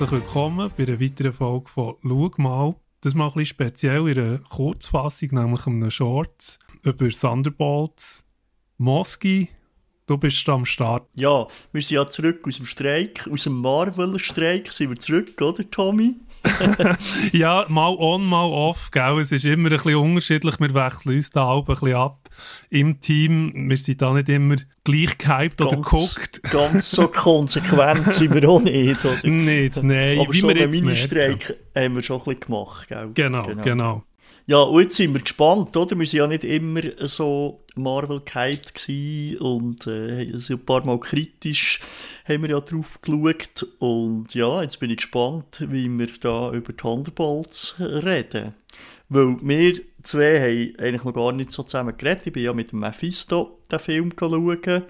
herzlich willkommen bei einer weiteren Folge von «Schau mal». Das ist mal ein bisschen speziell in einer Kurzfassung, nämlich einem Shorts über Thunderbolts. Moski, du bist am Start. Ja, wir sind ja zurück aus dem Streik, aus dem Marvel-Streik sind wir zurück, oder Tommy? Ja, mal on, mal off, gell? Es ist immer ein bisschen unterschiedlich, wir wechseln uns da ein bisschen ab im Team. Wir sind da nicht immer gleich gehypt oder geguckt. Ganz so konsequent sind wir auch nicht, oder? Nicht, nein. Aber wie so wir einen jetzt Mini-Streik haben wir schon ein bisschen gemacht, gell? Genau. Ja, und jetzt sind wir gespannt, oder? Wir waren ja nicht immer so Marvel gehypt und so ein paar Mal kritisch haben wir ja drauf geschaut. Und ja, jetzt bin ich gespannt, wie wir da über Thunderbolts reden. Weil wir zwei haben eigentlich noch gar nicht so zusammen geredet. Ich bin ja mit dem Mephisto den Film schauen.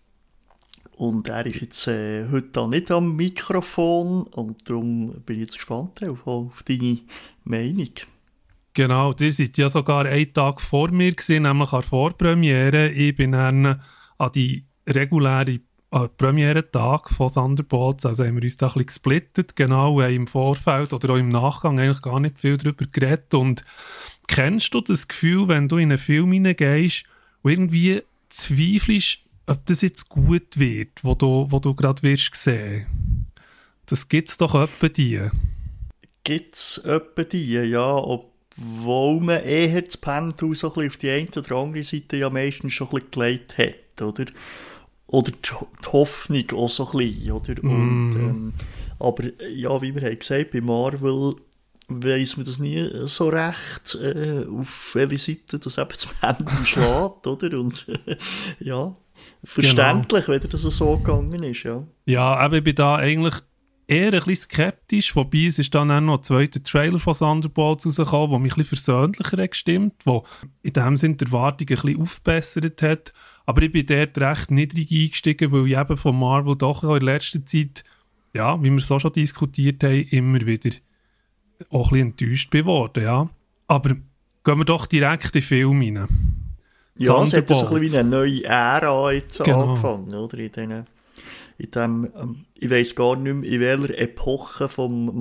Und er ist jetzt heute da nicht am Mikrofon und darum bin ich jetzt gespannt auf deine Meinung. Genau, ihr seid ja sogar einen Tag vor mir gewesen, nämlich an der Vorpremiere. Ich bin dann an die reguläre Premiere-Tag von Thunderbolts, also haben wir uns da ein bisschen gesplittet, genau, im Vorfeld oder auch im Nachgang eigentlich gar nicht viel darüber geredet. Und kennst du das Gefühl, wenn du in einen Film hineingehst und irgendwie zweifelst, ob das jetzt gut wird, wo du gerade wirst sehen? Das gibt's doch etwa die. Gibt's etwa die, ja, obwohl man eher das Pendel so ein bisschen auf die eine oder andere Seite ja meistens schon ein bisschen gelegt hat, oder? Oder die Hoffnung auch so ein bisschen, oder? Und, aber ja, wie wir haben gesagt, bei Marvel weiss man das nie so recht, auf welche Seite das eben das Pendel schlägt, oder? Und ja, verständlich, genau, wenn das so gegangen ist, ja. Ja, aber ich bin da eigentlich eher ein bisschen skeptisch, wobei es ist dann auch noch ein zweiter Trailer von Thunderbolts rausgekommen, der mich ein bisschen versöhnlicher hat gestimmt, der in dem Sinne die Erwartung ein bisschen aufgebessert hat. Aber ich bin dort recht niedrig eingestiegen, weil ich eben von Marvel doch in der letzten Zeit, ja, wie wir es auch schon diskutiert haben, immer wieder auch ein bisschen enttäuscht geworden, ja. Aber gehen wir doch direkt in den Film rein. Ja, es hat so ein bisschen wie eine neue Ära jetzt angefangen, oder? In dem, ich weiss gar nicht mehr, in welcher Epoche vom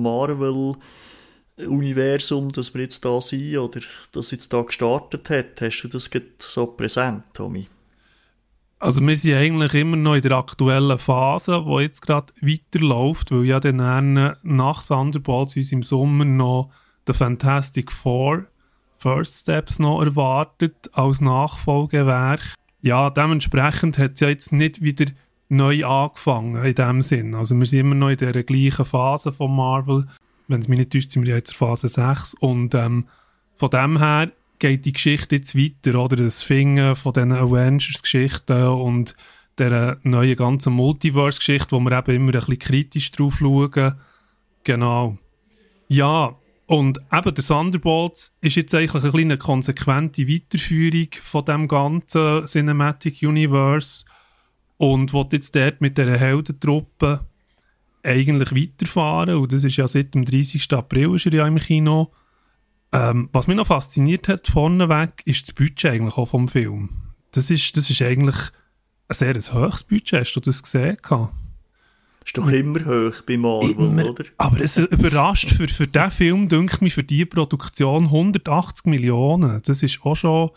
Marvel-Universum, dass wir jetzt da sind, oder das jetzt da gestartet hat. Hast du das so präsent, Tommy? Also wir sind eigentlich immer noch in der aktuellen Phase, die jetzt gerade weiterläuft, weil ja dann nach Thunderbolts uns im Sommer noch The Fantastic Four First Steps noch erwartet als Nachfolgewerk. Ja, dementsprechend hat es ja jetzt nicht wieder neu angefangen in dem Sinn. Also wir sind immer noch in der gleichen Phase von Marvel. Wenn es mich nicht täuscht, sind wir jetzt in Phase 6. Und von dem her geht die Geschichte jetzt weiter, oder? Das Fingen von diesen Avengers-Geschichten und der neuen ganzen Multiverse-Geschichte, wo wir eben immer ein bisschen kritisch drauf schauen. Genau. Ja, und eben der Thunderbolts ist jetzt eigentlich eine kleine konsequente Weiterführung von dem ganzen Cinematic Universe und will jetzt dort mit dieser Heldentruppe eigentlich weiterfahren. Und das ist ja seit dem 30. April ist er ja im Kino. Was mich noch fasziniert hat, vorneweg, ist das Budget eigentlich auch vom Film. Das ist eigentlich ein sehr hohes Budget. Hast du das gesehen? Ist doch immer hoch bei Marvel, oder? Aber es überrascht für diesen Film, denke ich, für diese Produktion 180 Millionen. Das ist auch schon,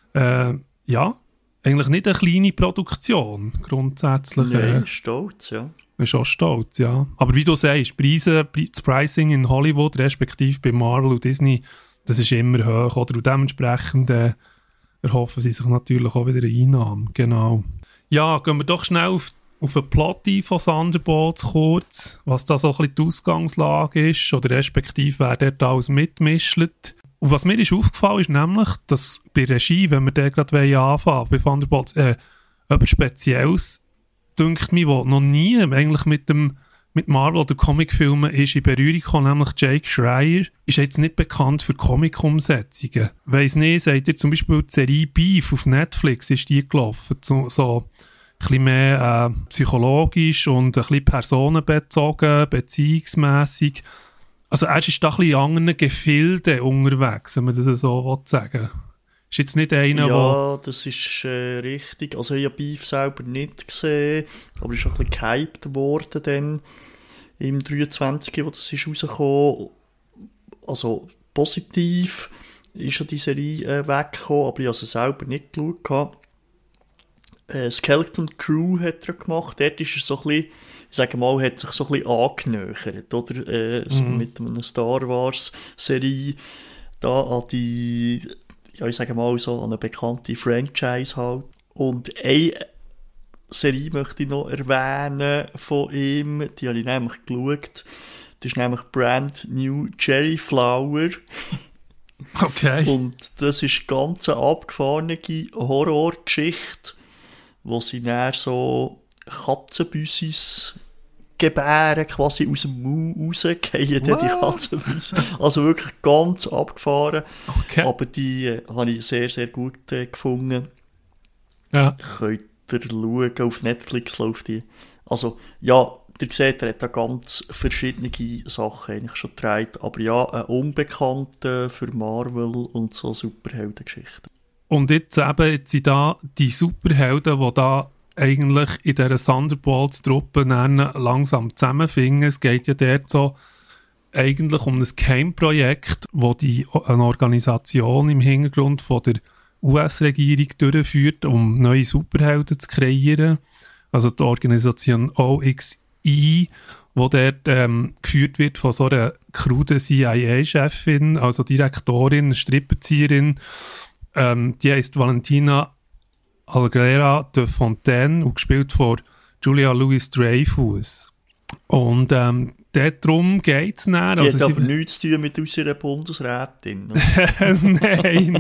ja, eigentlich nicht eine kleine Produktion, grundsätzlich. Nein, stolz, ja. Ist auch stolz, ja. Aber wie du sagst, das Pricing in Hollywood, respektive bei Marvel und Disney, das ist immer hoch, oder? Und dementsprechend erhoffen sie sich natürlich auch wieder eine Einnahme, genau. Ja, gehen wir doch schnell auf den Plot ein von Thunderbolts kurz, was da so ein bisschen die Ausgangslage ist, oder respektive wer dort alles mitmischt. Und was mir ist aufgefallen ist nämlich, dass bei Regie, wenn wir da gerade anfangen bei Thunderbolts, etwas Spezielles, denkt mir, wo noch nie eigentlich mit Marvel oder Comicfilmen ist in Berührung gekommen, nämlich Jake Schreier, ist jetzt nicht bekannt für Comic-Umsetzungen. Weiss nicht, sagt ihr zum Beispiel die Serie Beef auf Netflix, ist die gelaufen, so ein bisschen mehr psychologisch und ein bisschen personenbezogen, beziehungsmässig. Also er ist da ein bisschen in anderen Gefilden unterwegs, wenn man das so sagen will. Ist jetzt nicht einer, ja, das ist richtig. Also ich habe Beef selber nicht gesehen, aber ist auch ein bisschen gehypt worden dann. im 23, wo das ist rausgekommen. Also positiv ist ja die Serie weggekommen, aber ich habe sie selber nicht geschaut. Skeleton Crew hat er gemacht, dort ist er so ein bisschen, ich sage mal, hat sich so ein bisschen angenähert, oder? So mit einer Star Wars Serie da an die, ja, ich sage mal so, an eine bekannte Franchise halt. Und eine Serie möchte ich noch erwähnen von ihm, die habe ich nämlich geschaut. Das ist nämlich Brand New Cherry Flower. Okay. Und das ist ganz eine abgefahrene Horrorgeschichte, wo sie dann so Katzenbüssis gebären, quasi aus dem Mund rausgehen, die Katzenbüssis. Also wirklich ganz abgefahren. Okay. Aber die habe ich sehr, sehr gut gefunden. Ja. Könnt ihr schauen, auf Netflix läuft die. Also, ja, ihr seht, er hat da ganz verschiedene Sachen eigentlich schon getragen. Aber ja, ein Unbekannter für Marvel und so Superheldengeschichten. Und jetzt sind da die Superhelden, die da eigentlich in dieser Thunderbolts-Truppe langsam zusammenfinden. Es geht ja dort so eigentlich um ein Geheimprojekt, wo eine Organisation im Hintergrund von der US-Regierung durchführt, um neue Superhelden zu kreieren. Also die Organisation OXI, wo dort geführt wird von so einer kruden CIA-Chefin, also Direktorin, Strippenzieherin. Die heisst Valentina Alguera de Fontaine und gespielt von Julia Louis-Dreyfus. Und darum geht es dann. Die hat aber nichts zu tun mit unserer Bundesrätin. Nein.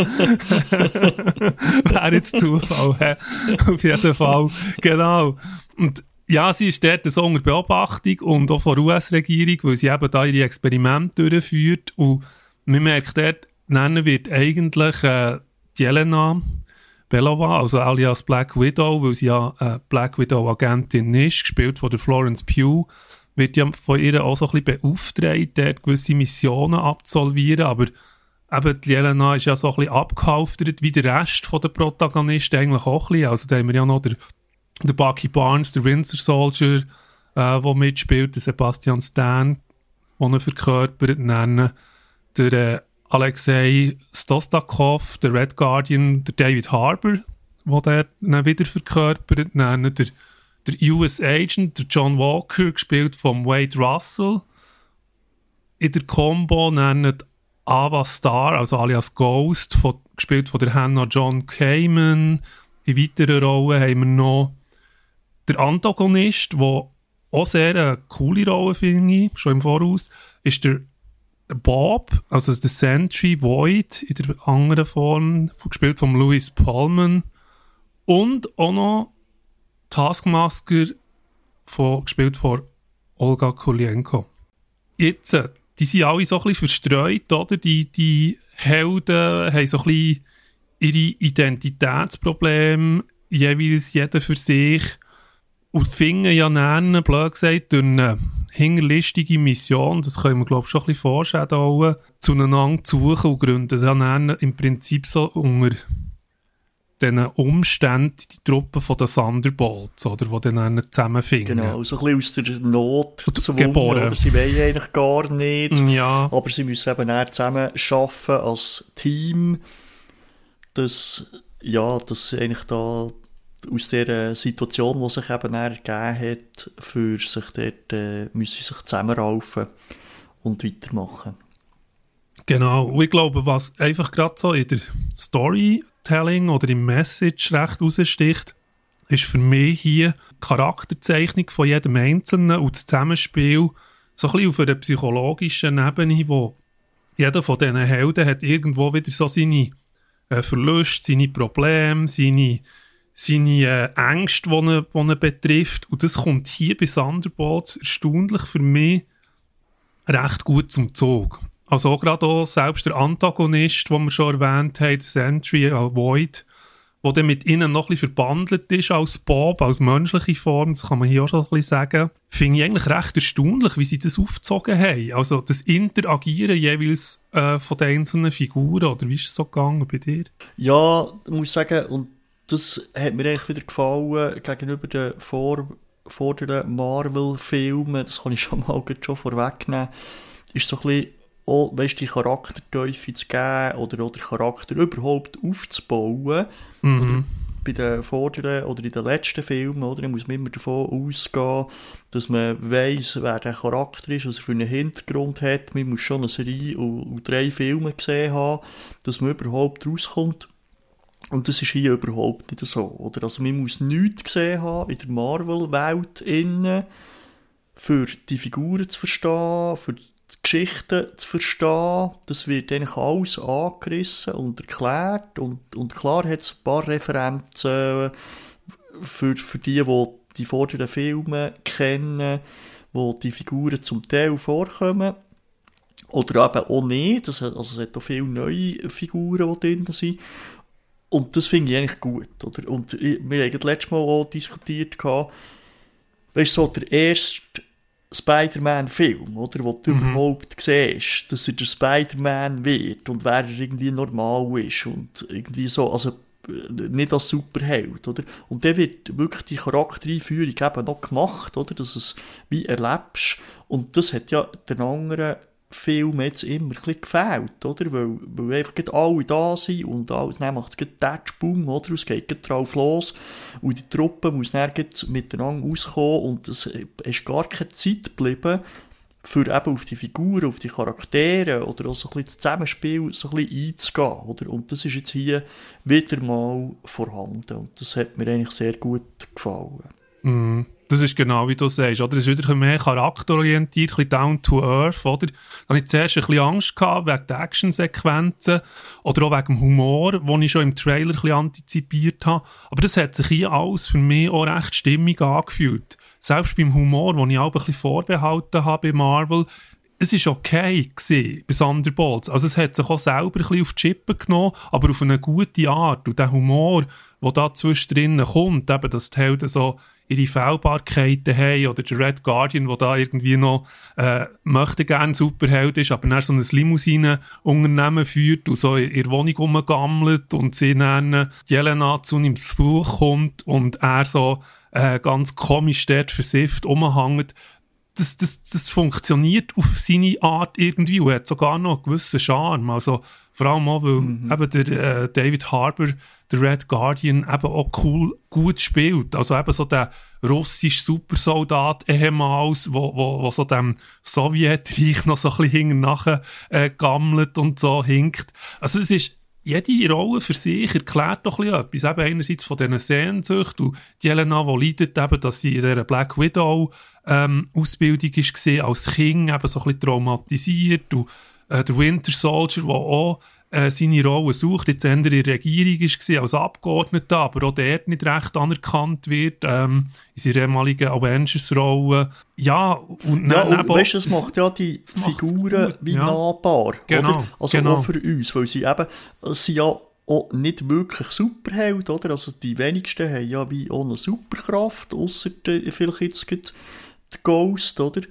Wäre jetzt Zufall. Auf jeden Fall. Genau. Und ja, sie ist dort so unter Beobachtung und auch von der US-Regierung, weil sie eben da ihre Experimente durchführt. Und man merkt dort, nennen wird eigentlich Jelena Belova, also alias Black Widow, weil sie ja Black Widow-Agentin ist, gespielt von der Florence Pugh, wird ja von ihr auch so ein bisschen beauftragt, dort gewisse Missionen abzusolvieren, aber eben die Jelena ist ja so ein bisschen abgehalftert, wie der Rest der Protagonisten eigentlich auch ein bisschen. Also da haben wir ja noch der Bucky Barnes, der Winter Soldier, der mitspielt, der Sebastian Stan, den er verkörpert, nennen, der Alexei Stostakov, der Red Guardian, der David Harbour, der dann wieder verkörpert, nennen der US Agent, der John Walker, gespielt von Wade Russell. In der Combo nennen Ava Starr, also alias Ghost, gespielt von der Hannah John Kamen. In weiteren Rollen haben wir noch der Antagonist, der auch sehr eine coole Rolle finde ich, schon im Voraus, ist der Bob, also der Sentry Void in der anderen Form, gespielt von Louis Pullman. Und auch noch Taskmaster, gespielt von Olga Kulienko. Jetzt, die sind alle so ein bisschen verstreut, oder? Die Helden haben so ein bisschen ihre Identitätsprobleme, jeweils jeder für sich. Und finden ja dann, blöd gesagt, durch eine hinterlistige Mission, das können wir, glaube ich, schon ein bisschen vorstellen, zueinander zu suchen und gründen dann im Prinzip so unter diesen Umständen die Truppe von den Thunderbolts, oder, die dann zusammenfinden. Genau, so ein bisschen aus der Not geboren. Oder sie wollen eigentlich gar nicht, ja. Aber sie müssen eben dann zusammen arbeiten als Team, dass eigentlich da aus dieser Situation, die sich eben ergeben hat, für sich dort müssen sie sich zusammenraufen und weitermachen. Genau, und ich glaube, was einfach gerade so in der Storytelling oder im Message recht raussticht, ist für mich hier die Charakterzeichnung von jedem Einzelnen und das Zusammenspiel so ein bisschen auf einer psychologischen Ebene, wo jeder von diesen Helden hat irgendwo wieder so seine Verluste, seine Probleme, seine Ängste, die ihn betrifft. Und das kommt hier bei Thunderbolts erstaunlich für mich recht gut zum Zug. Also auch gerade auch selbst der Antagonist, den wir schon erwähnt haben, Sentry, Void, der dann mit ihnen noch ein bisschen verbandelt ist als Bob, als menschliche Form, das kann man hier auch schon ein bisschen sagen, finde ich eigentlich recht erstaunlich, wie sie das aufgezogen haben. Also das Interagieren jeweils von den einzelnen Figuren, oder wie ist es so gegangen bei dir? Ja, ich muss sagen, und das hat mir eigentlich wieder gefallen gegenüber den vor den Marvel-Filmen, das kann ich schon mal vorwegnehmen, ist so ein bisschen, auch, weißt, die Charaktertiefe zu geben oder den Charakter überhaupt aufzubauen. Oder bei den vorderen oder in den letzten Filmen, oder, muss man immer davon ausgehen, dass man weiss, wer der Charakter ist, was er für einen Hintergrund hat. Man muss schon eine Serie und 3 Filme gesehen haben, dass man überhaupt rauskommt. Und das ist hier überhaupt nicht so. Oder? Also man muss nichts gesehen haben in der Marvel-Welt innen, für die Figuren zu verstehen, für die Geschichten zu verstehen. Das wird eigentlich alles angerissen und erklärt. Und klar hat es ein paar Referenzen für die vorderen Filme kennen, wo die Figuren zum Teil vorkommen. Oder eben auch nicht. Also es hat auch viele neue Figuren, die drin sind. Und das finde ich eigentlich gut, oder? Und wir haben das letzte Mal auch diskutiert, weißt du, so der erste Spider-Man-Film, oder? Wo du überhaupt siehst, dass er der Spider-Man wird und wer er irgendwie normal ist und irgendwie so, also nicht als Superheld, oder? Und dann wird wirklich die Charaktereinführung eben noch gemacht, oder? Dass es wie erlebst. Und das hat ja den anderen Film jetzt immer ein bisschen gefällt, oder? Weil einfach alle da sind und alles, dann macht es Tatschbum, oder? Es geht drauf los und die Truppe muss dann miteinander rauskommen und es ist gar keine Zeit geblieben, für eben auf die Figuren, auf die Charaktere oder auch so ein bisschen das Zusammenspiel so ein bisschen einzugehen, oder? Und das ist jetzt hier wieder mal vorhanden und das hat mir eigentlich sehr gut gefallen. Das ist genau wie du sagst, oder? Es ist wieder ein bisschen mehr charakterorientiert, ein bisschen down to earth, oder? Da hatte ich zuerst ein bisschen Angst gehabt, wegen der Actionsequenzen oder auch wegen dem Humor, den ich schon im Trailer ein bisschen antizipiert habe. Aber das hat sich hier alles für mich auch recht stimmig angefühlt. Selbst beim Humor, den ich auch ein bisschen vorbehalten habe bei Marvel, es war okay gewesen, bei Thunderbolts. Also es hat sich auch selber ein bisschen auf die Chippen genommen, aber auf eine gute Art. Und der Humor, der da zwischendrin kommt, eben, dass die Helden so ihre Fehlbarkeiten haben, oder der Red Guardian, der da irgendwie noch möchte gerne Superheld ist, aber dann so ein Limousinen-Unternehmen führt und so in ihrer Wohnung rumgammelt und sie dann Jelena zu ihm zu Besuch kommt und er so ganz komisch dort versifft rumhängt. Das funktioniert auf seine Art irgendwie und hat sogar noch einen gewissen Charme. Also vor allem auch, weil eben der David Harbour, der Red Guardian, eben auch gut spielt. Also eben so der russische Supersoldat ehemals, wo so dem Sowjetreich noch so ein bisschen hinten nachher gammelt und so hinkt. Also es ist jede Rolle für sich erklärt doch etwas. Eben einerseits von diesen Sehnsucht und die Jelena, die leidet eben, dass sie in dieser Black Widow Ausbildung war, als Kind eben so ein bisschen traumatisiert und der Winter Soldier, der auch seine Rolle sucht, jetzt eher in der Regierung war als Abgeordneter, aber auch dort nicht recht anerkannt wird, in seiner ehemaligen Avengers-Rolle. Ja, und weißt du, das macht ja die Figuren wie nahbar, genau, oder? Also auch für uns, weil sie eben, sie ja auch nicht wirklich Superheld, oder? Also die wenigsten haben ja wie auch eine Superkraft, ausser vielleicht jetzt der Ghost, oder?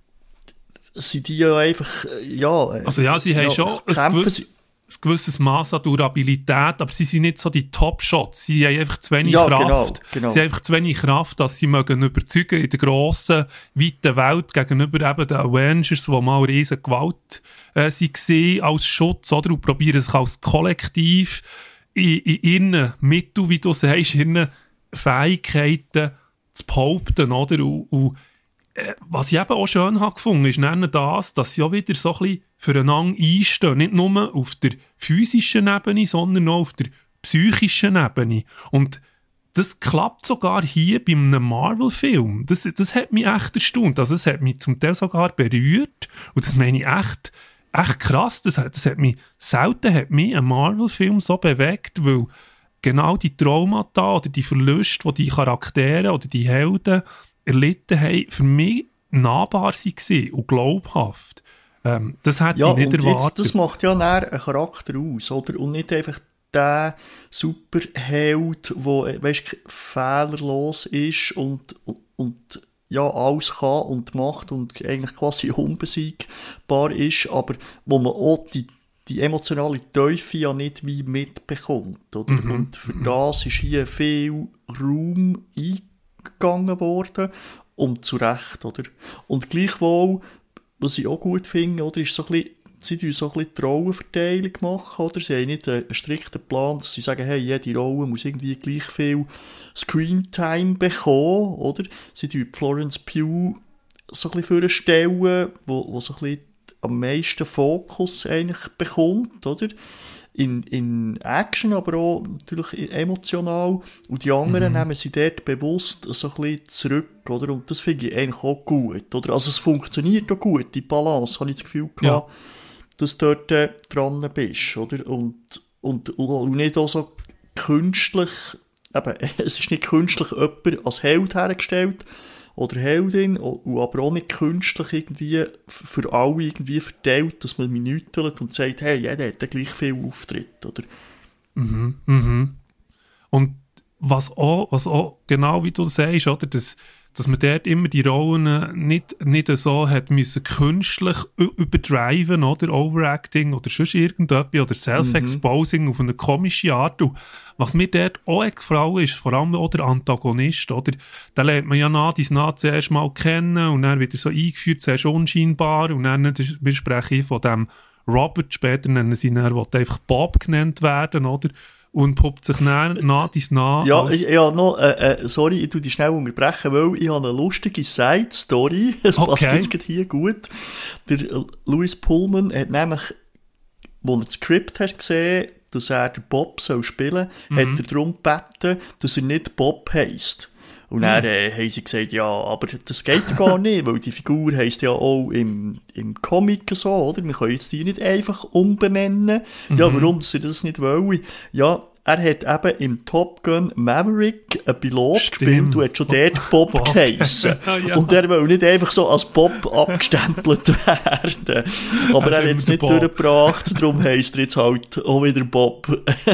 Sind die ja einfach, also ja, sie haben schon ein gewisses Maß an Durabilität, aber sie sind nicht so die Top-Shots. Sie haben einfach zu wenig Kraft. Genau. Sie haben einfach zu wenig Kraft, dass sie mögen überzeugen in der grossen, weiten Welt gegenüber eben den Avengers, die mal riesen Gewalt waren als Schutz, oder? Und probieren sich als Kollektiv in ihren Mitteln, wie du sagst, in ihren Fähigkeiten zu behaupten, oder? Und was ich eben auch schön habe gefunden, ist das, dass sie auch wieder so ein bisschen füreinander einstehen. Nicht nur auf der physischen Ebene, sondern auch auf der psychischen Ebene. Und das klappt sogar hier bei einem Marvel-Film. Das hat mich echt erstaunt. Also es hat mich zum Teil sogar berührt. Und das meine ich echt krass. Das hat mich selten ein Marvel-Film so bewegt, weil genau die Traumata oder die Verluste, die Charaktere oder die Helden erlitten haben, für mich nahbar waren und glaubhaft. Das hätte ich nicht erwartet. Das macht ja näher einen Charakter aus, oder? Und nicht einfach der Superheld, der, weißt, fehlerlos ist und ja, alles kann und macht und eigentlich quasi unbesiegbar ist, aber wo man auch die emotionale Tiefe ja nicht wie mitbekommt, oder? Und für das ist hier viel Raum eingegangen aufgegangen worden. Und zu Recht, oder? Und gleichwohl, was ich auch gut finde, oder, ist so ein bisschen, sie tun so ein bisschen die Rollenverteilung machen, oder? Sie haben nicht einen strikten Plan, dass sie sagen, hey, jede Rolle muss irgendwie gleich viel Screentime bekommen, oder? Sie tun Florence Pugh so ein bisschen vorstellen, wo so ein bisschen am meisten Fokus eigentlich bekommt, oder? In Action, aber auch natürlich emotional. Und die anderen nehmen sie dort bewusst so ein bisschen zurück, oder? Und das finde ich eigentlich auch gut, oder? Also es funktioniert auch gut, die Balance, habe ich das Gefühl gehabt, dass du dort dran bist, oder? Und nicht auch so künstlich, eben, es ist nicht künstlich jemand als Held hergestellt, oder Heldin, aber auch nicht künstlich irgendwie für alle irgendwie verteilt, dass man minütelt und sagt, hey, jeder hat gleich viel Auftritt, oder? Und was auch genau wie du sagst, oder, dass man dort immer die Rollen nicht so hat müssen künstlich übertreiben, oder Overacting oder sonst irgendetwas oder Self-Exposing auf eine komische Art. Und was mir dort auch gefallen ist, vor allem auch der Antagonist, oder? Den lernt man ja nach zuerst mal kennen und dann wieder so eingeführt, zuerst unscheinbar und dann, wir sprechen von dem Robert, später nennen sie ihn, er will einfach Bob genannt werden, oder? Und poppt sich nach. Ja, sorry, ich tue dich schnell unterbrechen, weil ich habe eine lustige Side-Story. Das passt jetzt gerade hier gut. Der Louis Pullman hat nämlich, als er das Skript hat gesehen, dass er den Bob spielen soll, hat er darum gebeten, dass er nicht Bob heisst. Und dann haben sie gesagt, ja, aber das geht ja gar nicht, weil die Figur heisst ja auch im Comic so, oder? Wir können jetzt die nicht einfach umbenennen. Ja, warum sie das nicht wollen? Ja, er hat eben im Top Gun Maverick einen Pilot gespielt und hat schon dort Bob geheissen. Ja. Und er will nicht einfach so als Bob abgestempelt werden. Aber er hat es nicht durchgebracht, darum heisst er jetzt halt auch wieder Bob.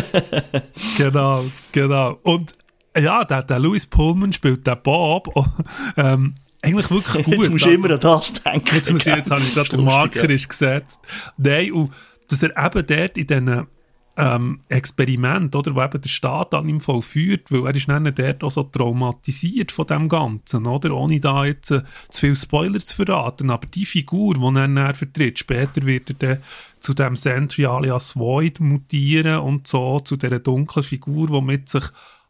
Genau. Und ja, der Louis Pullman spielt den Bob eigentlich wirklich gut. Jetzt musst du immer an das denken. Jetzt habe ich gerade den Marker gesetzt. Nein, und dass er eben dort in diesen Experiment, oder, wo eben der Staat an ihm vollführt, weil er ist dann dort auch so traumatisiert von dem Ganzen, oder, ohne da jetzt zu viel Spoiler zu verraten, aber die Figur, die er vertritt, später wird er dann zu dem Sentry alias Void mutieren und so, zu dieser dunklen Figur, die mit sich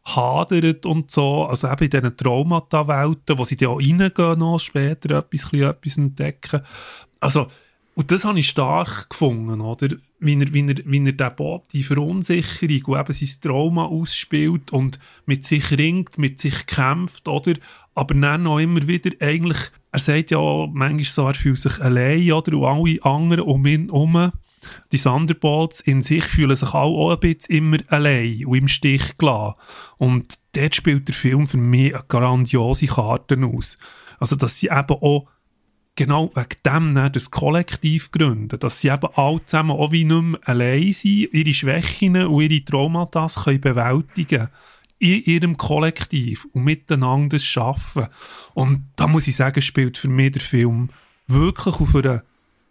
hadert und so, also eben in diesen Traumata-Welten, wo sie dann auch reingehen noch, später etwas entdecken. Also, und das habe ich stark gefunden, oder? Wie er den Bob, die Verunsicherung und eben sein Trauma ausspielt und mit sich ringt, mit sich kämpft, oder? Aber dann auch immer wieder eigentlich, er sagt ja manchmal so, er fühlt sich allein, oder? Und alle anderen um ihn herum, die Thunderbolts in sich fühlen sich auch ein bisschen immer allein und im Stich gelassen. Und dort spielt der Film für mich eine grandiose Karte aus. Also, dass sie eben auch genau wegen dem das Kollektiv gründen, dass sie eben alle zusammen auch wie nicht mehr allein sind, ihre Schwächen und ihre Traumata können bewältigen in ihrem Kollektiv und miteinander das schaffen. Und da muss ich sagen, spielt für mich der Film wirklich auf einer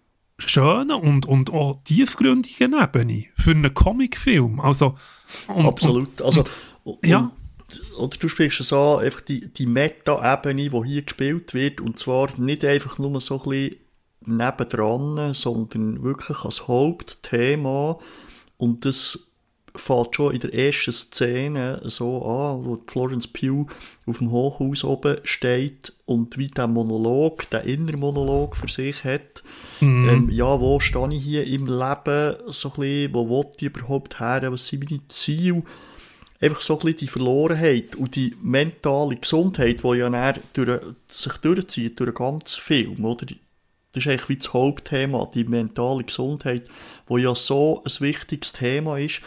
schönen und auch tiefgründigen Ebene für einen Comicfilm. Also, absolut. Also, ja. Oder du sprichst es an, einfach die Meta-Ebene, die hier gespielt wird, und zwar nicht einfach nur so ein bisschen nebendran, sondern wirklich als Hauptthema. Und das fängt schon in der ersten Szene so an, wo Florence Pugh auf dem Hochhaus oben steht und wie der Monolog, der Innermonolog für sich hat. Ja, wo stehe ich hier im Leben, so ein bisschen, wo will ich überhaupt her, was sind meine Ziele? Einfach so ein bisschen die Verlorenheit und die mentale Gesundheit, die ja dann sich durchzieht durch den ganzen Film, oder? Das ist eigentlich wie das Hauptthema, die mentale Gesundheit, wo ja so ein wichtiges Thema ist,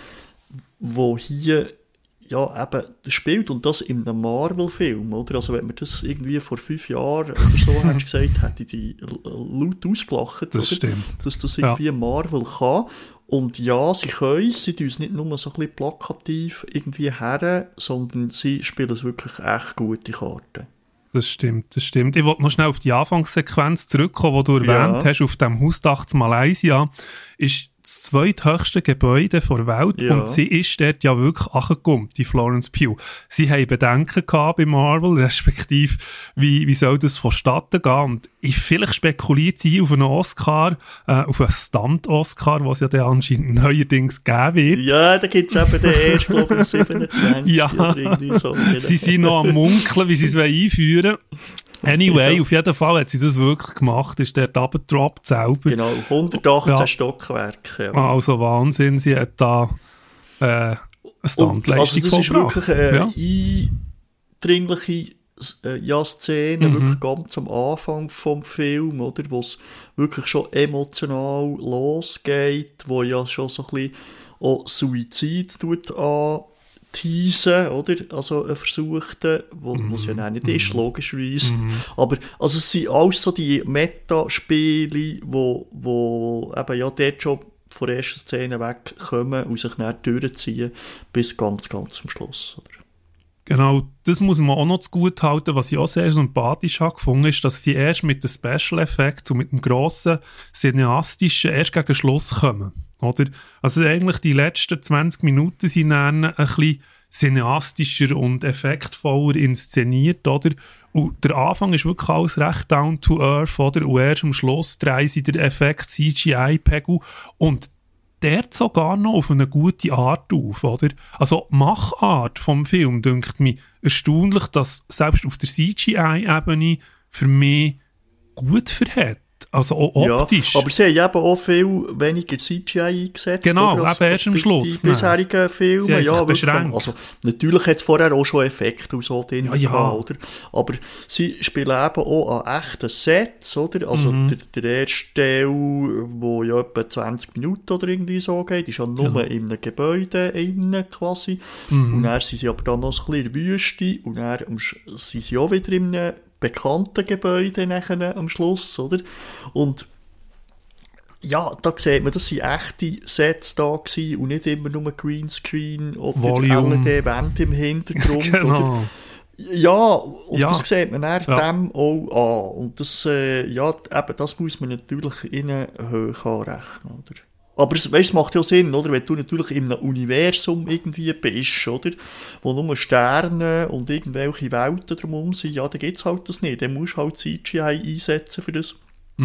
wo hier ja eben spielt, und das in einem Marvel-Film, oder? Also wenn man das irgendwie vor 5 Jahren oder so hätte gesagt, hätte ich die laut ausgelacht, das oder? Stimmt. Dass das irgendwie Marvel kann. Und ja, sie können es, sie tun es nicht nur so ein bisschen plakativ irgendwie her, sondern sie spielen es wirklich echt gute Karten. Das stimmt. Ich wollte noch schnell auf die Anfangssequenz zurückkommen, die du erwähnt hast, auf dem Hausdach zu Malaysia. Ist das zweithöchste Gebäude der Welt und sie ist dort ja wirklich angekommen, die Florence Pugh. Sie haben Bedenken gehabt bei Marvel, respektive wie soll das vonstatten gehen, und vielleicht spekuliert sie auf einen Oscar, auf einen Stunt-Oscar, was ja dann anscheinend neuerdings geben wird. Ja, da gibt's eben den erst, glaube ich, 27 ja, oder irgendwie so. Sie sind noch am Munkeln, wie sie es einführen wollen. Anyway, auf jeden Fall hat sie das wirklich gemacht, ist dort runtergedroppt selber. Genau, 118 Stockwerke. Ja. Also Wahnsinn, sie hat da eine Standleistung vollbracht. Also das ist wirklich eine eindringliche Szene, wirklich ganz am Anfang vom Film, oder, wo es wirklich schon emotional losgeht, wo ja schon so ein bisschen auch Suizid teasen, oder? Also ein versuchter, wo es ja nicht ist, logischerweise. Aber also es sind alles so die Metaspiele, wo eben ja dort schon von der ersten Szene wegkommen und sich dann durchziehen bis ganz, ganz zum Schluss, oder? Genau, das muss man auch noch zu gut halten. Was ich auch sehr sympathisch habe gefunden, ist, dass sie erst mit den Special Effects und mit dem grossen cineastischen erst gegen Schluss kommen. Oder? Also eigentlich die letzten 20 Minuten sind dann ein bisschen cineastischer und effektvoller inszeniert, oder? Und der Anfang ist wirklich alles recht down to earth, oder? Und erst am Schluss drehen sie den Effekt CGI-Pegel und dort sogar noch auf eine gute Art auf, oder? Also die Machart vom Film dünkt mich erstaunlich, dass selbst auf der CGI-Ebene für mich gut verhält. Also auch optisch. Ja, aber sie haben eben auch viel weniger CGI eingesetzt. Genau, oder? Also eben erst am Schluss. Die bisherigen Filme, ja, beschränkt. Also natürlich hat es vorher auch schon Effekte und so drin gehabt, oder? Aber sie spielen eben auch an echten Sets, oder? Also der erste Teil, wo ja etwa 20 Minuten oder irgendwie so geht, ist ja nur in einem Gebäude innen quasi. Und dann sind sie aber dann noch ein bisschen in der Wüste und dann sind sie auch wieder in einem bekannten Gebäude nachher am Schluss, oder? Und ja, da sieht man, das sind echte Sets da gewesen und nicht immer nur Greenscreen oder LED-Wände im Hintergrund. Genau. Oder? Ja, und das sieht man dann dem auch an. Und das, eben, das muss man natürlich innen hoch anrechnen, oder? Aber es macht ja Sinn, oder? Wenn du natürlich in einem Universum irgendwie bist, oder? Wo nur Sterne und irgendwelche Welten drumherum sind, ja, dann gibt's halt das nicht. Dann musst du halt CGI einsetzen für das.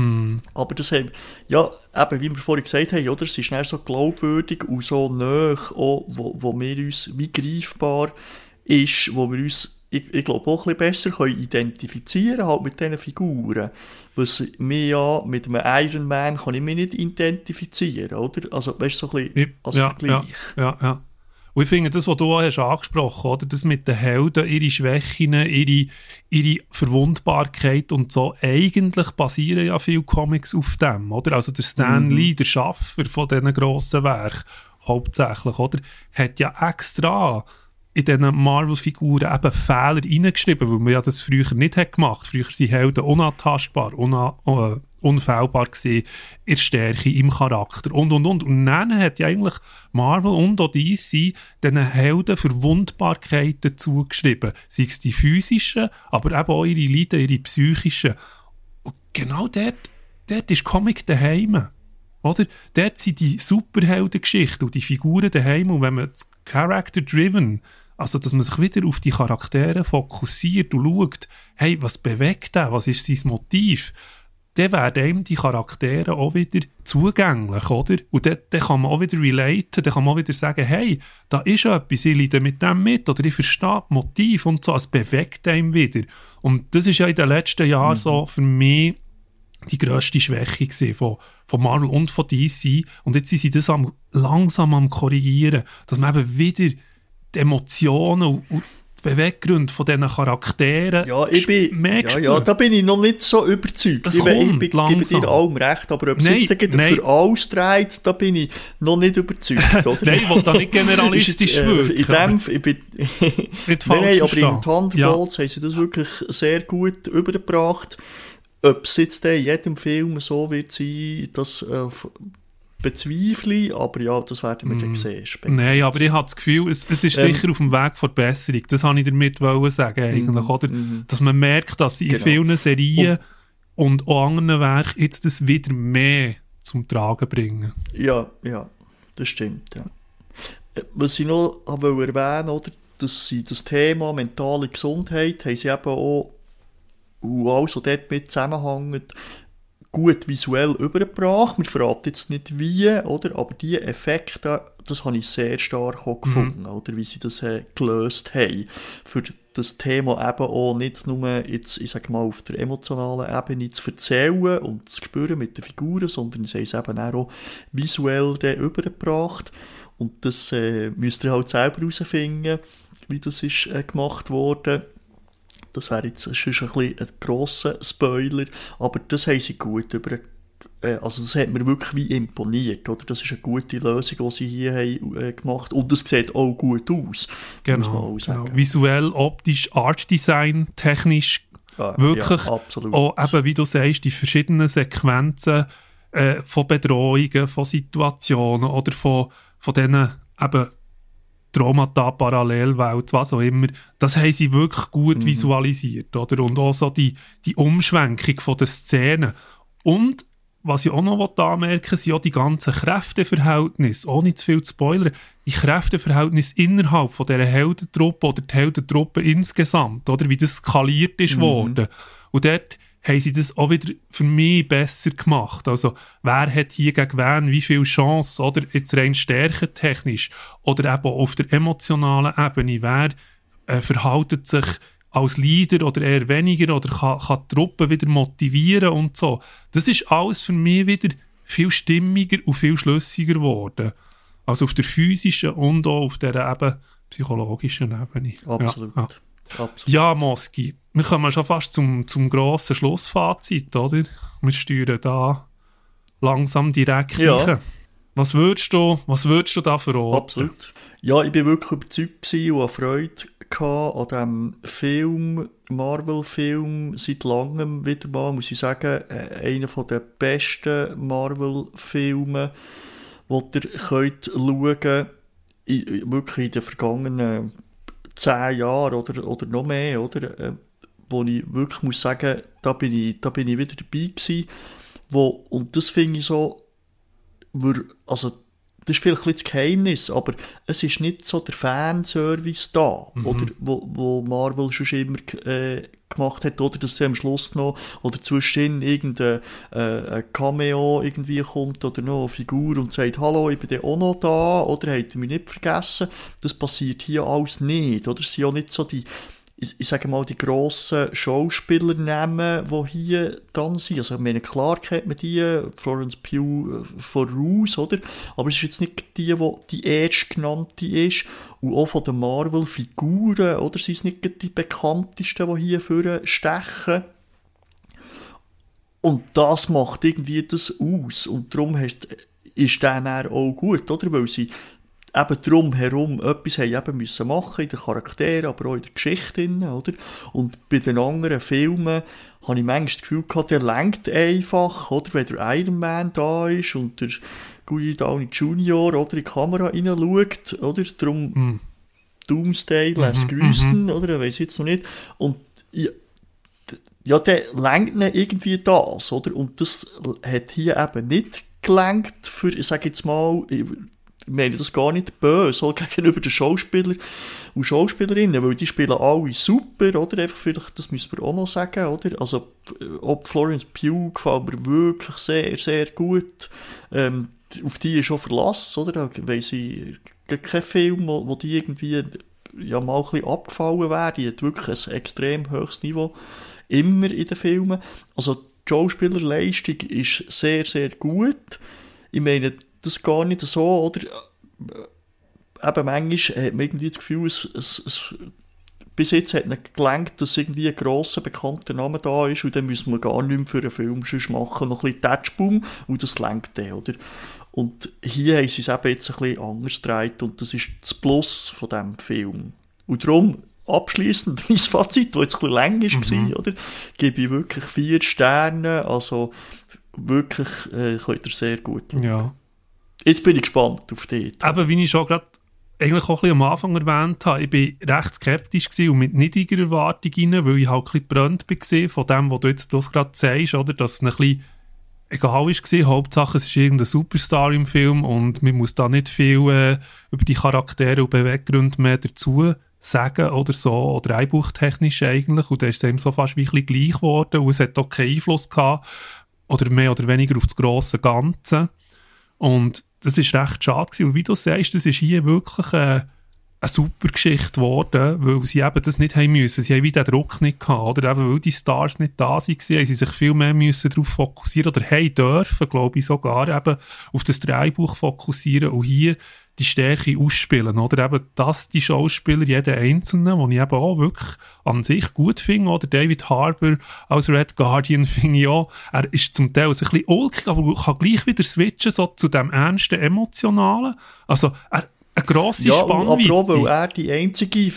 Aber das haben, ja, eben, wie wir vorhin gesagt haben, oder? Es ist dann so glaubwürdig und so nahe, auch, wo wir uns wie greifbar ist, wo wir uns ich glaube auch ein bisschen besser identifizieren halt mit diesen Figuren. Was mir ja mit einem Iron Man kann ich mich nicht identifizieren, oder? Also, weißt du, so ein bisschen als Vergleich. Ja. Und ich finde, das, was du hast angesprochen, oder? Das mit den Helden, ihre Schwächen, ihre Verwundbarkeit und so, eigentlich basieren ja viele Comics auf dem, oder? Also der Stan Lee, der Schaffer von diesen grossen Werken, hauptsächlich, oder? Hat ja extra in diesen Marvel-Figuren eben Fehler reingeschrieben, weil man ja das früher nicht hat gemacht. Früher waren Helden unantastbar, unfehlbar gewesen, in der Stärke, im Charakter und. Und dann hat ja eigentlich Marvel und auch DC diesen Helden Verwundbarkeiten zugeschrieben. Sei es die physischen, aber eben auch ihre Leiden, ihre psychischen. Und genau dort ist Comic daheim. Oder? Dort sind die Superheldengeschichten und die Figuren daheim. Und wenn man das Character-Driven, also dass man sich wieder auf die Charaktere fokussiert und schaut, hey, was bewegt den, was ist sein Motiv, dann werden einem die Charaktere auch wieder zugänglich, oder? Und dann kann man auch wieder relaten, dann kann man auch wieder sagen, hey, da ist etwas, ich leide mit dem mit, oder ich verstehe das Motiv und so, es bewegt einem wieder. Und das ist ja in den letzten Jahren so für mich die grösste Schwäche gewesen von Marvel und von DC. Und jetzt sind sie das langsam am korrigieren, dass man eben wieder die Emotionen und die Beweggründe von diesen Charakteren da bin ich noch nicht so überzeugt. Das ich kommt gebe dir allem recht, aber ob es jetzt für alles dreht, da bin ich noch nicht überzeugt. Oder? Nein, ich will da nicht generalistisch wirken. Nein, aber in Thunderbolts haben sie das wirklich sehr gut übergebracht. Ob es jetzt in jedem Film so wird sein, das bezweifle ich, aber ja, das werden wir dann sehen. Nein, aber ich habe das Gefühl, es ist sicher auf dem Weg zur Besserung. Das wollte ich damit sagen, eigentlich, oder? Dass man merkt, dass in vielen Serien und auch anderen Werken jetzt das wieder mehr zum Tragen bringen. Ja, das stimmt, ja. Was ich noch erwähnen wollte, dass sie das Thema mentale Gesundheit haben sie eben auch, und alles, was dort mit zusammenhängt, gut visuell übergebracht. Wir verraten jetzt nicht wie, oder? Aber diese Effekte, das habe ich sehr stark auch gefunden, oder? Wie sie das gelöst haben. Für das Thema eben auch nicht nur jetzt, ich sage mal, auf der emotionalen Ebene zu erzählen und zu spüren mit den Figuren, sondern sie haben es eben auch visuell übergebracht. Und das müsst ihr halt selber herausfinden, wie das ist gemacht worden. Das wäre jetzt sonst ein bisschen ein grosser Spoiler, aber das haben sie gut also das hat mir wirklich wie imponiert, oder? Das ist eine gute Lösung, die sie hier haben gemacht, und das sieht auch gut aus, muss man auch sagen. Genau. Visuell, optisch, Artdesign, technisch, wirklich absolut. auch eben, wie du sagst, die verschiedenen Sequenzen von Bedrohungen, von Situationen oder von diesen eben Traumata, Parallelwelt, was auch immer, das haben sie wirklich gut visualisiert, oder? Und auch so die Umschwenkung von den Szenen. Und, was ich auch noch anmerken will, sind auch die ganzen Kräfteverhältnisse, ohne zu viel zu spoilern, die Kräfteverhältnisse innerhalb von dieser Heldentruppe oder die Heldentruppe insgesamt, oder? Wie das skaliert ist worden. Und dort haben sie das auch wieder für mich besser gemacht. Also, wer hat hier gegen wen wie viel Chance, oder jetzt rein stärkentechnisch, oder eben auf der emotionalen Ebene, wer verhaltet sich als Leader oder eher weniger oder kann die Truppe wieder motivieren und so. Das ist alles für mich wieder viel stimmiger und viel schlüssiger geworden. Also auf der physischen und auch auf der eben psychologischen Ebene. Absolut. Ja. Absolut. Ja, Moski, wir kommen schon fast zum grossen Schlussfazit, oder? Wir steuern da langsam direkt rein. Was würdest du da verraten? Absolut. Ja, ich bin wirklich überzeugt gewesen und Freude an diesem Film, Marvel-Film, seit langem wieder mal, muss ich sagen, einer der besten Marvel-Filme, die ihr könnt schauen, wirklich in den vergangenen 10 Jahren oder noch mehr, oder? Wo ich wirklich muss sagen, da bin ich wieder dabei gewesen, und das finde ich so, also, das ist vielleicht ein bisschen das Geheimnis, aber es ist nicht so der Fanservice da, oder, wo Marvel schon immer gemacht hat, oder dass sie am Schluss noch, oder zwischen irgendein Cameo irgendwie kommt, oder noch eine Figur und sagt, hallo, ich bin dann auch noch da, oder habt ihr mich nicht vergessen? Das passiert hier alles nicht, oder? Es sind auch nicht so ich sage mal, die grossen Schauspielernamen, die hier dran sind. Also, ich meine, klar kennt man die, Florence Pugh voraus, oder? Aber es ist jetzt nicht die erstgenannte ist. Und auch von den Marvel-Figuren, oder? Sie sind nicht die bekanntesten, die hier vorne stechen. Und das macht irgendwie das aus. Und darum ist der dann auch gut, oder? Weil sie eben drumherum etwas haben eben müssen machen in den Charakteren, aber auch in der Geschichte, oder? Und bei den anderen Filmen habe ich manchmal das Gefühl gehabt, der lenkt einfach, oder? Wenn der Iron Man da ist und der Guy Downey Jr., oder, in die Kamera reinschaut, oder? Darum Doomsday lässt grüßen, oder? Ich weiss jetzt noch nicht. Und ja, der lenkt ihn irgendwie das, oder? Und das hat hier eben nicht gelenkt für, ich sage jetzt mal, ich meine das gar nicht böse, so gegenüber den Schauspielern und Schauspielerinnen, weil die spielen alle super, oder? Einfach vielleicht, das müssen wir auch noch sagen, oder? Also, ob Florence Pugh gefällt mir wirklich sehr, sehr gut. Auf die ist schon Verlass, oder? Da weiss ich keinen Film, wo die irgendwie ja mal ein bisschen abgefallen wäre. Die hat wirklich ein extrem hohes Niveau immer in den Filmen. Also, die Schauspielerleistung ist sehr, sehr gut. Ich meine, das gar nicht so, oder? Eben manchmal hat man irgendwie das Gefühl, bis jetzt hat nicht gelangt, dass irgendwie ein grosser, bekannter Name da ist und dann müssen wir gar nichts für einen Film machen, noch ein bisschen Touchboom und das lenkt dann, oder? Und hier haben sie es eben jetzt ein bisschen anders gedreht und das ist das Plus von diesem Film. Und darum, abschliessend, mein Fazit, das jetzt ein bisschen lang war, oder? Gebe ich wirklich 4 Sterne, also wirklich könnt ihr sehr gut schauen. Ja. Jetzt bin ich gespannt auf dich. Eben, wie ich schon gerade eigentlich auch ein bisschen am Anfang erwähnt habe, ich war recht skeptisch gewesen und mit niedriger Erwartung rein, weil ich halt ein bisschen gebrannt war von dem, was du jetzt gerade sagst, oder? Dass es ein bisschen egal war, Hauptsache es ist irgendein Superstar im Film und man muss da nicht viel über die Charaktere und Beweggründe mehr dazu sagen oder so, oder einbuchtechnisch eigentlich, und dann ist es eben so fast wie ein bisschen gleich geworden und es hat auch keinen Einfluss gehabt, oder mehr oder weniger auf das grosse Ganze. Und das ist recht schade gewesen. Und wie du sagst, das ist hier wirklich eine super Geschichte geworden, weil sie eben das nicht haben müssen. Sie haben wie den Druck nicht gehabt, oder eben weil die Stars nicht da waren, haben sie sich viel mehr müssen darauf fokussieren, oder haben dürfen, glaube ich, sogar eben auf das Drehbuch fokussieren und hier die Stärke ausspielen, oder eben, dass die Schauspieler, jeden Einzelnen, den ich eben auch wirklich an sich gut finde, oder David Harbour als Red Guardian finde ich auch, er ist zum Teil ein bisschen ulkig, aber kann gleich wieder switchen, so zu dem ernsten, emotionalen, also eine grosse Spannweite. Ja, aber auch, weil er die einzige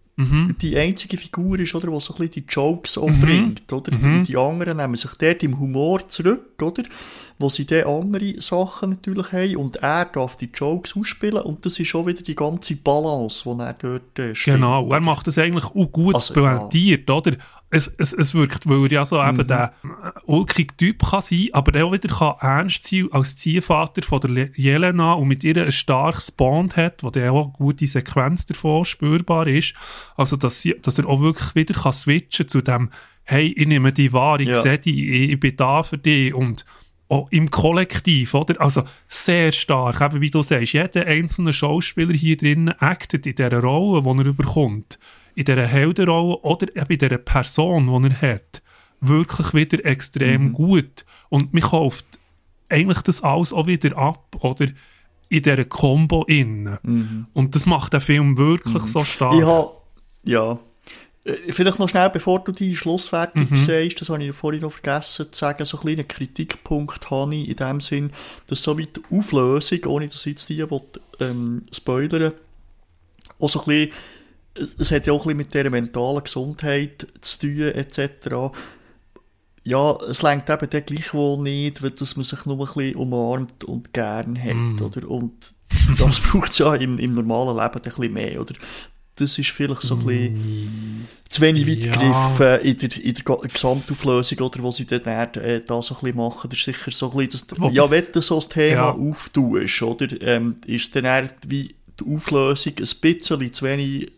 Figur ist, oder, die so ein bisschen die Jokes auch bringt, oder? Die anderen nehmen sich dort im Humor zurück, oder? Wo sie dann andere Sachen natürlich haben und er darf die Jokes ausspielen und das ist schon wieder die ganze Balance, die er dort spielt. Genau, er macht das eigentlich auch gut pointiert, oder? Es wirkt, weil er ja so eben der ulkige Typ kann sein, aber er auch wieder kann ernst sein als Ziehvater von der Jelena und mit ihr ein starkes Bond hat, wo dann auch eine gute Sequenz davon spürbar ist. Also, dass er auch wirklich wieder kann switchen zu dem, hey, ich nehme dich wahr, ich sehe dich, ich bin da für dich und auch im Kollektiv, oder? Also sehr stark, eben wie du sagst, jeder einzelne Schauspieler hier drinnen actet in dieser Rolle, die er überkommt, in dieser Heldenrolle oder eben in dieser Person, die er hat, wirklich wieder extrem gut. Und man kauft eigentlich das alles auch wieder ab, oder? In dieser Kombo innen. Und das macht den Film wirklich so stark. Vielleicht noch schnell, bevor du die Schlusswertung sagst, das habe ich vorhin noch vergessen zu sagen, so einen kleinen Kritikpunkt habe ich in dem Sinn, dass so wie die Auflösung, ohne dass ich jetzt die spoilern, auch so ein bisschen, es hat ja auch ein bisschen mit dieser mentalen Gesundheit zu tun, etc. Ja, es reicht eben dann gleichwohl nicht, weil dass man sich nur ein bisschen umarmt und gern hat, oder? Und das braucht es ja im normalen Leben ein bisschen mehr, oder? Das ist vielleicht so ein bisschen zu wenig weit gegriffen in der Gesamtauflösung, oder, wo sie dann da so ein bisschen machen. Das ist sicher so ein bisschen, wenn du so das Thema auftust, oder, ist dann wie die Auflösung ein bisschen zu wenig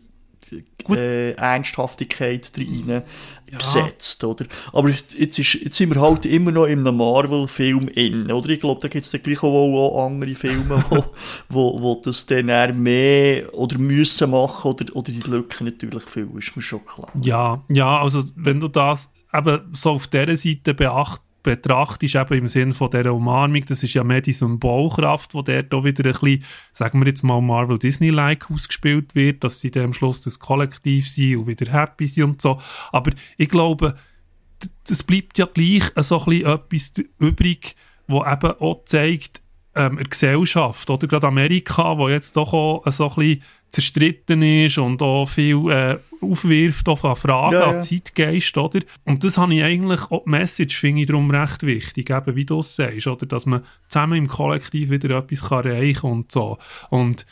Ernsthaftigkeit drin gesetzt, oder? Aber jetzt sind wir halt immer noch in einem Marvel-Film in, oder? Ich glaube, da gibt es dann gleich auch andere Filme, wo das dann eher mehr oder müssen machen, oder die Lücken natürlich viel, ist mir schon klar. Ja, also wenn du das eben so auf dieser Seite betrachtest, eben im Sinne von dieser Umarmung, das ist ja mehr die Symbolkraft, die dort auch wieder ein bisschen, sagen wir jetzt mal Marvel-Disney-like ausgespielt wird, dass sie dann am Schluss das Kollektiv sind und wieder happy sind und so. Aber ich glaube, es bleibt ja gleich so ein bisschen etwas übrig, wo eben auch zeigt, eine Gesellschaft, oder gerade Amerika, wo jetzt doch auch so ein bisschen zerstritten ist und auch viel aufwirft auf eine Frage an Zeitgeist, oder? Und das habe ich eigentlich, auch die Message finde ich darum recht wichtig, eben wie du es sagst, oder? Dass man zusammen im Kollektiv wieder etwas erreichen kann und so. Und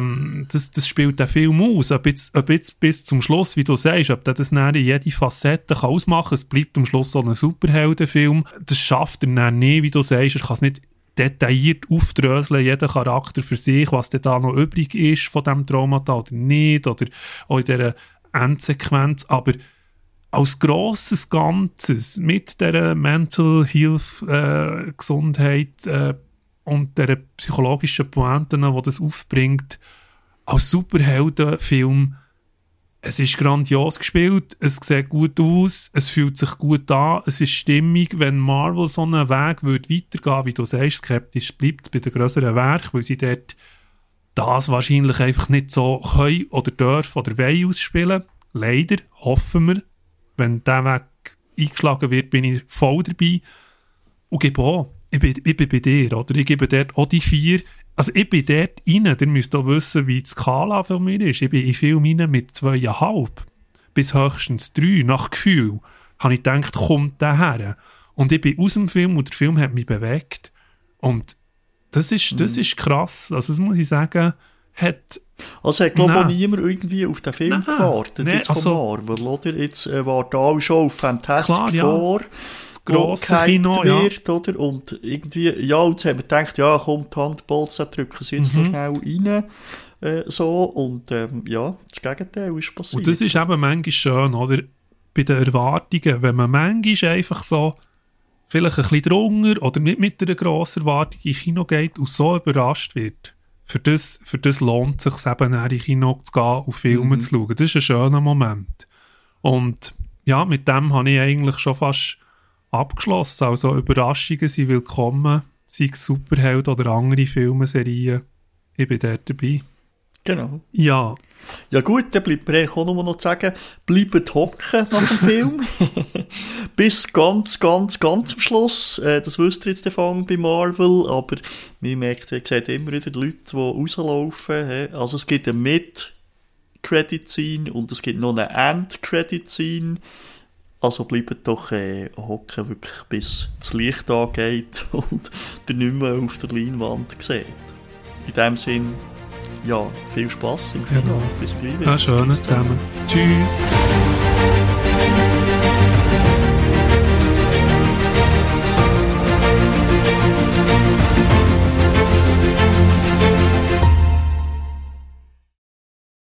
das spielt den Film aus, ob jetzt bis zum Schluss, wie du sagst, ob der das dann in jede Facette kann ausmachen kann, es bleibt am Schluss so ein Superheldenfilm, das schafft er dann nicht, wie du sagst, er kann es nicht detailliert aufdröseln, jeder Charakter für sich, was denn da noch übrig ist von diesem Traumata oder nicht, oder auch in dieser Endsequenz, aber als grosses Ganzes mit dieser Mental Health Gesundheit und dieser psychologischen Pointen, die das aufbringt, als Superheldenfilm, es ist grandios gespielt, es sieht gut aus, es fühlt sich gut an, es ist stimmig, wenn Marvel so einen Weg würde weitergehen, wie du sagst, skeptisch bleibt bei den grösseren Werken, weil sie dort das wahrscheinlich einfach nicht so können oder dürfen oder wollen ausspielen. Leider, hoffen wir, wenn dieser Weg eingeschlagen wird, bin ich voll dabei und gebe auch, ich bin bei dir, oder? Ich gebe dort auch die 4. Also ich bin dort rein, ihr müsst auch wissen, wie die Skala von mir ist. Ich bin in Film rein mit 2,5 bis höchstens 3, nach Gefühl. Habe ich gedacht, kommt der her. Und ich bin aus dem Film und der Film hat mich bewegt. Und das ist krass. Also das muss ich sagen, also hat, glaube ich, niemand irgendwie auf den Film gewartet, jetzt von Marvel, oder? Jetzt warten alle schon auf Fantastic Four. das grosse gehypt Kino, wird, oder? Und irgendwie, ja, und jetzt haben wir gedacht, ja, komm, die Handballs, da drücken sie jetzt noch schnell rein. So, und ja, das Gegenteil ist passiert. Und das ist eben manchmal schön, oder? Bei den Erwartungen, wenn man manchmal einfach so vielleicht ein bisschen drunter oder nicht mit einer grossen Erwartung in Kino geht und so überrascht wird, für das lohnt es sich eben, in die Kino zu gehen und Filme zu schauen. Das ist ein schöner Moment. Und ja, mit dem habe ich eigentlich schon fast abgeschlossen. Also Überraschungen sind willkommen, sei es Superheld oder andere Filme, Serien. Ich bin dort dabei. Genau. Ja. Ja gut, dann bleibt mir eigentlich auch nur noch zu sagen, bleibt hocken nach dem Film. Bis ganz am Schluss. Das wisst ihr jetzt davon bei Marvel, aber man merkt, ihr seht immer wieder Leute, die rauslaufen. Also es gibt eine Mid-Credit-Scene und es gibt noch eine End-Credit-Scene. Also bleibt doch hocken, wirklich bis das Licht angeht und ihr nicht mehr auf der Leinwand seht. In dem Sinn, ja, viel Spass im Kino. Genau. Bis gleich. Ja, schön zusammen. Tschüss.